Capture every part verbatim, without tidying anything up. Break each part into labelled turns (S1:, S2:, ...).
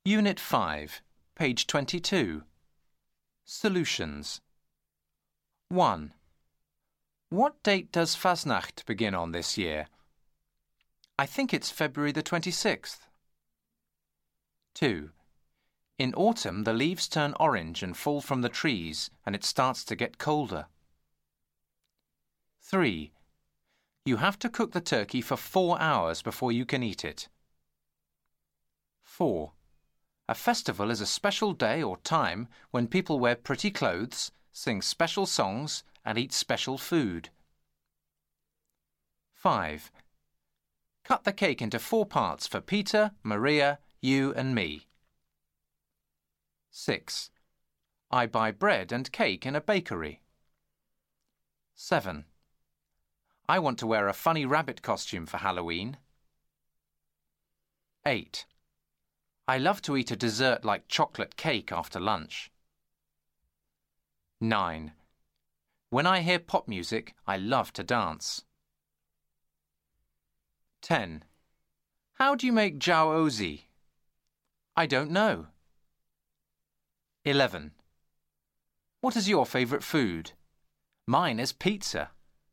S1: Unit five, page twenty-two. Solutions. one. What date does Fasnacht begin on this year? I think it's February the twenty-sixth. two. In autumn, the leaves turn orange and fall from the trees, and it starts to get colder. three. You have to cook the turkey for four hours before you can eat it. four. A festival is a special day or time when people wear pretty clothes, sing special songs, and eat special food. five. Cut the cake into four parts for Peter, Maria, you and me. six. I buy bread and cake in a bakery. seven. I want to wear a funny rabbit costume for Halloween. eight. I love to eat a dessert like chocolate cake after lunch. nine. When I hear pop music, I love to dance. ten. How do you make jiaozi? I don't know. eleven. What is your favourite food? Mine is pizza.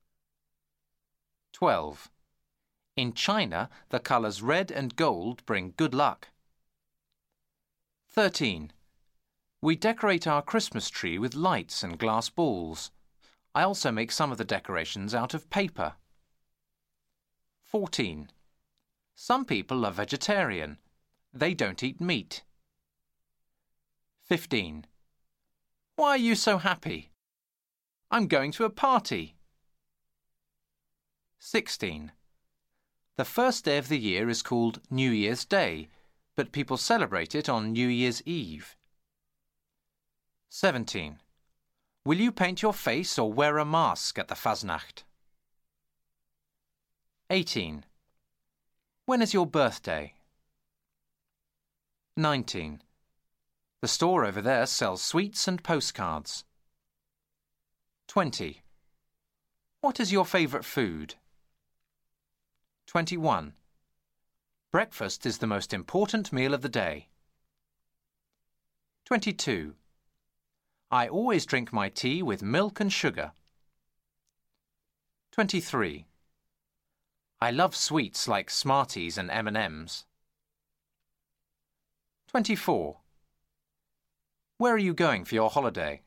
S1: twelve. In China, the colours red and gold bring good luck. thirteen. We decorate our Christmas tree with lights and glass balls. I also make some of the decorations out of paper. fourteen. Some people are vegetarian. They don't eat meat. fifteen. Why are you so happy? I'm going to a party. sixteen. The first day of the year is called New Year's Day, but people celebrate it on New Year's Eve. seventeen. Will you paint your face or wear a mask at the Fasnacht? eighteen. When is your birthday? nineteen. The store over there sells sweets and postcards. twenty. What is your favourite food? twenty-one. Breakfast is the most important meal of the day. twenty-two. I always drink my tea with milk and sugar. twenty-three. I love sweets like Smarties and M and M's. twenty-four. Where are you going for your holiday?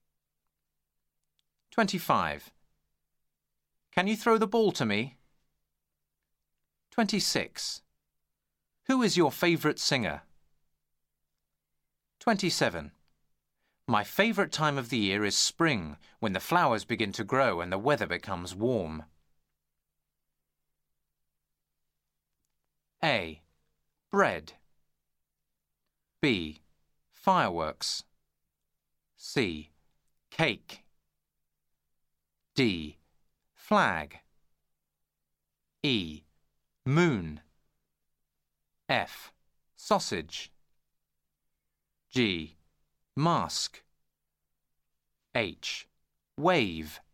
S1: twenty-five. Can you throw the ball to me? twenty-six. Who is your favourite singer? twenty-seven. My favourite time of the year is spring, when the flowers begin to grow and the weather becomes warm. A. Bread. B. Fireworks. C. Cake. D. Flag. E. Moon. F. Sausage. G. Mask. H. Wave.